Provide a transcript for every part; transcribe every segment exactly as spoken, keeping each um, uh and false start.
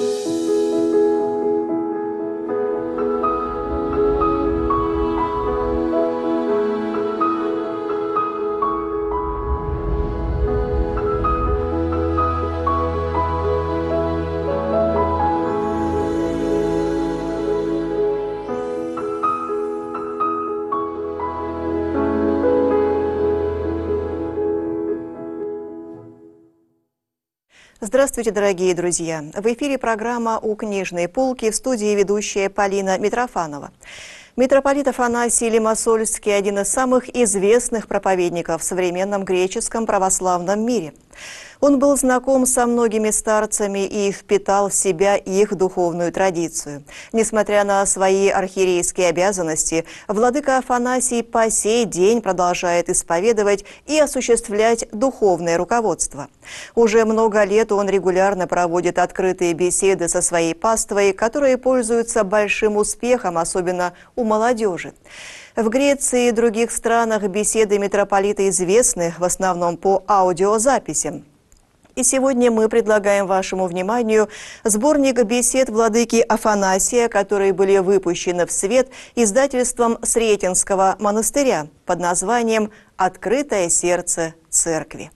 Здравствуйте, дорогие друзья! В эфире программа «У книжной полки», в студии ведущая Полина Митрофанова. Митрополит Афанасий Лимассольский – один из самых известных проповедников в современном греческом православном мире. Он был знаком со многими старцами и впитал в себя их духовную традицию. Несмотря на свои архиерейские обязанности, владыка Афанасий по сей день продолжает исповедовать и осуществлять духовное руководство. Уже много лет он регулярно проводит открытые беседы со своей паствой, которые пользуются большим успехом, особенно у молодежи. В Греции и других странах беседы митрополита известны в основном по аудиозаписям. И сегодня мы предлагаем вашему вниманию сборник бесед владыки Афанасия, которые были выпущены в свет издательством Сретенского монастыря под названием «Открытое сердце церкви».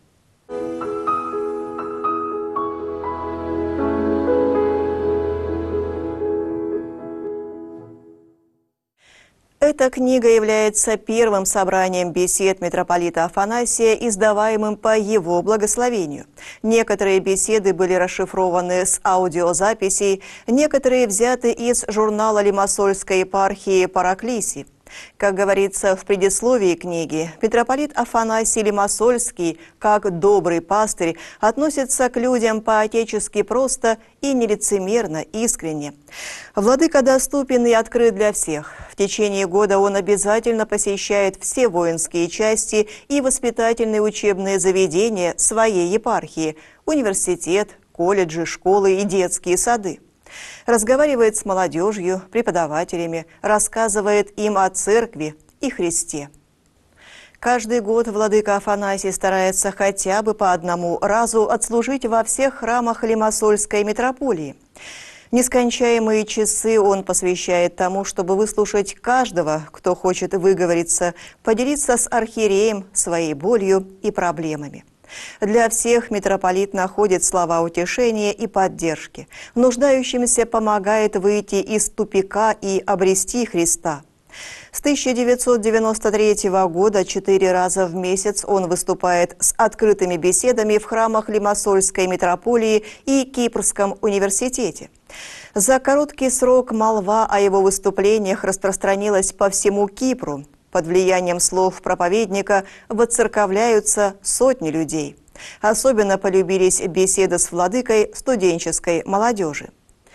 Эта книга является первым собранием бесед митрополита Афанасия, издаваемым по его благословению. Некоторые беседы были расшифрованы с аудиозаписей, некоторые взяты из журнала Лимассольской епархии «Параклисий». Как говорится в предисловии книги, митрополит Афанасий Лимассольский, как добрый пастырь, относится к людям по-отечески просто и нелицемерно, искренне. Владыка доступен и открыт для всех. В течение года он обязательно посещает все воинские части и воспитательные учебные заведения своей епархии, университет, колледжи, школы и детские сады. Разговаривает с молодежью, преподавателями, рассказывает им о церкви и Христе. Каждый год владыка Афанасий старается хотя бы по одному разу отслужить во всех храмах Лимассольской митрополии. Нескончаемые часы он посвящает тому, чтобы выслушать каждого, кто хочет выговориться, поделиться с архиереем своей болью и проблемами. Для всех митрополит находит слова утешения и поддержки. Нуждающимся помогает выйти из тупика и обрести Христа. С тысяча девятьсот девяносто третьего года четыре раза в месяц он выступает с открытыми беседами в храмах Лимассольской митрополии и Кипрском университете. За короткий срок молва о его выступлениях распространилась по всему Кипру. Под влиянием слов проповедника воцерковляются сотни людей. Особенно полюбились беседы с владыкой студенческой молодежи.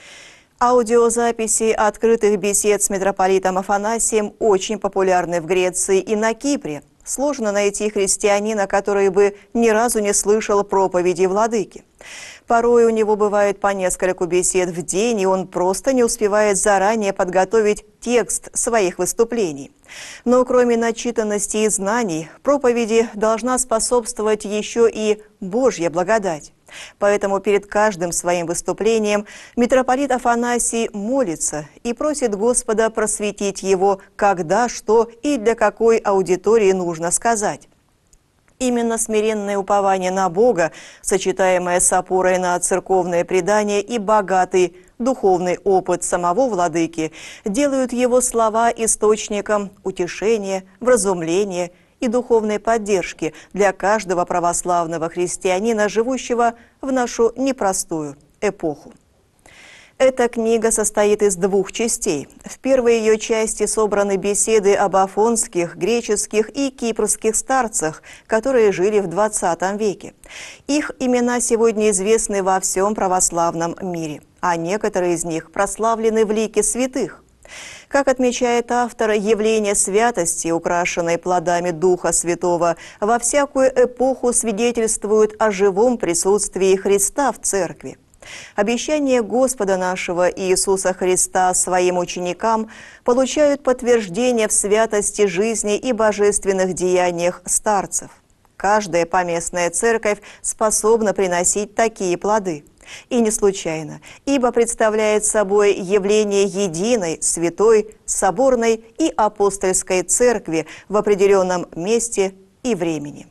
Аудиозаписи открытых бесед с митрополитом Афанасием очень популярны в Греции и на Кипре. Сложно найти христианина, который бы ни разу не слышал проповеди владыки. Порой у него бывает по нескольку бесед в день, и он просто не успевает заранее подготовить текст своих выступлений. Но кроме начитанности и знаний, проповеди должна способствовать еще и Божья благодать. Поэтому перед каждым своим выступлением митрополит Афанасий молится и просит Господа просветить его, когда, что и для какой аудитории нужно сказать. Именно смиренное упование на Бога, сочетаемое с опорой на церковное предание и богатый духовный опыт самого владыки, делают его слова источником утешения, вразумления и духовной поддержки для каждого православного христианина, живущего в нашу непростую эпоху. Эта книга состоит из двух частей. В первой ее части собраны беседы об афонских, греческих и кипрских старцах, которые жили в двадцатом веке. Их имена сегодня известны во всем православном мире, а некоторые из них прославлены в лике святых. Как отмечает автор, явление святости, украшенной плодами Духа Святого, во всякую эпоху свидетельствует о живом присутствии Христа в церкви. Обещания Господа нашего Иисуса Христа своим ученикам получают подтверждение в святости жизни и божественных деяниях старцев. Каждая поместная церковь способна приносить такие плоды. И не случайно, ибо представляет собой явление единой, святой, соборной и апостольской церкви в определенном месте и времени.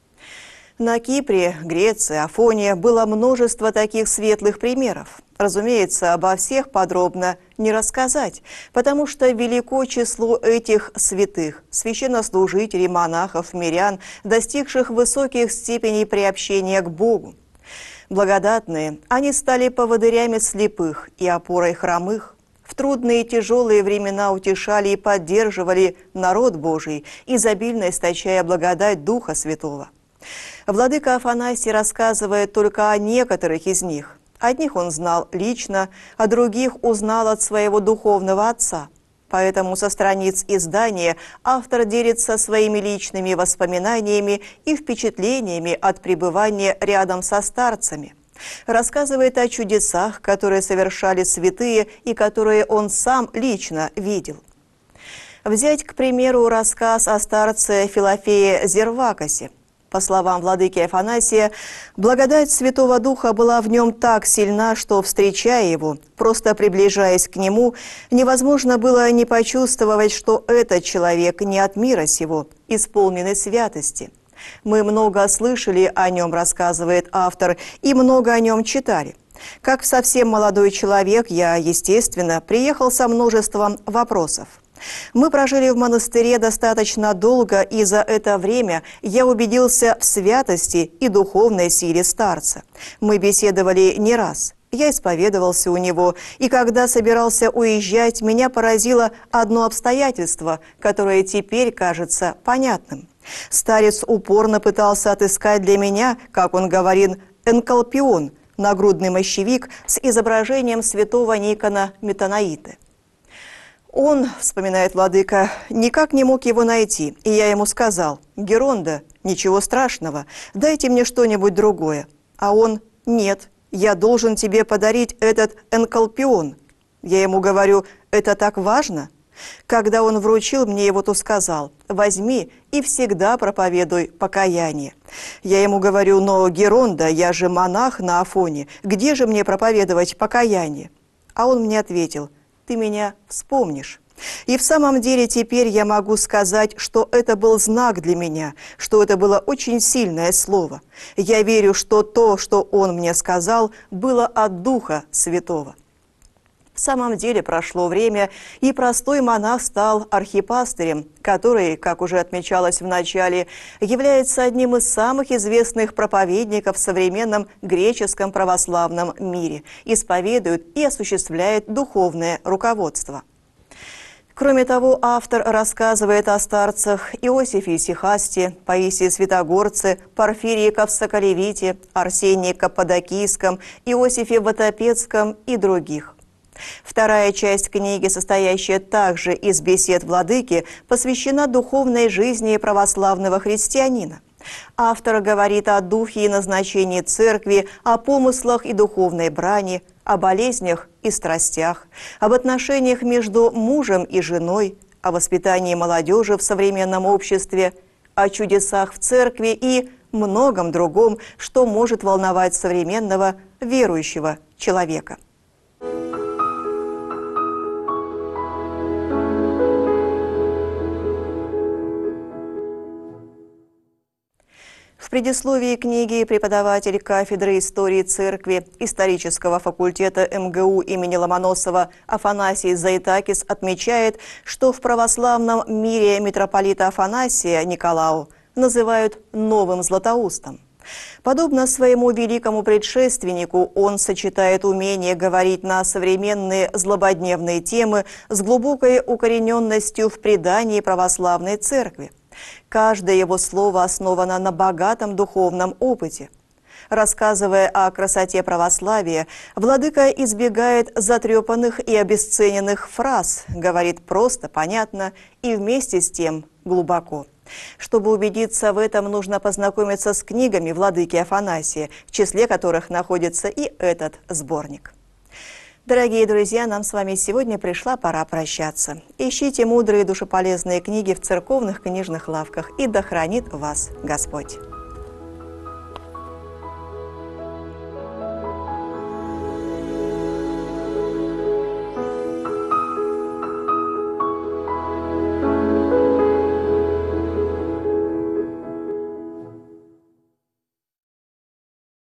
На Кипре, Греции, Афоне было множество таких светлых примеров. Разумеется, обо всех подробно не рассказать, потому что велико число этих святых, священнослужителей, монахов, мирян, достигших высоких степеней приобщения к Богу. Благодатные, они стали поводырями слепых и опорой хромых. В трудные и тяжелые времена утешали и поддерживали народ Божий, изобильно источая благодать Духа Святого. Владыка Афанасий рассказывает только о некоторых из них. Одних он знал лично, а других узнал от своего духовного отца. Поэтому со страниц издания автор делится своими личными воспоминаниями и впечатлениями от пребывания рядом со старцами. Рассказывает о чудесах, которые совершали святые и которые он сам лично видел. Взять, к примеру, рассказ о старце Филофее Зервакосе. По словам владыки Афанасия, благодать Святого Духа была в нем так сильна, что, встречая его, просто приближаясь к нему, невозможно было не почувствовать, что этот человек не от мира сего, исполненный святости. Мы много слышали о нем, рассказывает автор, и много о нем читали. Как совсем молодой человек, я, естественно, приехал со множеством вопросов. Мы прожили в монастыре достаточно долго, и за это время я убедился в святости и духовной силе старца. Мы беседовали не раз. Я исповедовался у него, и когда собирался уезжать, меня поразило одно обстоятельство, которое теперь кажется понятным. Старец упорно пытался отыскать для меня, как он говорит, энкалпион, нагрудный мощевик с изображением святого Никона Метанаиты. Он, вспоминает владыка, никак не мог его найти, и я ему сказал: «Геронда, ничего страшного, дайте мне что-нибудь другое». А он: «Нет, я должен тебе подарить этот энкалпион». Я ему говорю: «Это так важно?» Когда он вручил мне его, то сказал: «Возьми и всегда проповедуй покаяние». Я ему говорю: «Но, Геронда, я же монах на Афоне, где же мне проповедовать покаяние?» А он мне ответил: «Ты меня вспомнишь». И в самом деле теперь я могу сказать, что это был знак для меня, что это было очень сильное слово. Я верю, что то, что он мне сказал, было от Духа Святого. В самом деле прошло время, и простой монах стал архипастырем, который, как уже отмечалось в начале, является одним из самых известных проповедников в современном греческом православном мире, исповедует и осуществляет духовное руководство. Кроме того, автор рассказывает о старцах Иосифе Сихасте, Паисии Святогорце, Порфирии Кавсоколевите, Арсении Каппадокийском, Иосифе Ватопецком и других. Вторая часть книги, состоящая также из бесед владыки, посвящена духовной жизни православного христианина. Автор говорит о духе и назначении церкви, о помыслах и духовной брани, о болезнях и страстях, об отношениях между мужем и женой, о воспитании молодежи в современном обществе, о чудесах в церкви и многом другом, что может волновать современного верующего человека. В предисловии книги преподаватель кафедры истории церкви исторического факультета эм гэ у имени Ломоносова Афанасий Заитакис отмечает, что в православном мире митрополита Афанасия Николау называют новым Златоустом. Подобно своему великому предшественнику, он сочетает умение говорить на современные злободневные темы с глубокой укорененностью в предании православной церкви. Каждое его слово основано на богатом духовном опыте. Рассказывая о красоте православия, владыка избегает затрепанных и обесцененных фраз, говорит просто, понятно и вместе с тем глубоко. Чтобы убедиться в этом, нужно познакомиться с книгами владыки Афанасия, в числе которых находится и этот сборник. Дорогие друзья, нам с вами сегодня пришла пора прощаться. Ищите мудрые душеполезные книги в церковных книжных лавках, и да хранит вас Господь!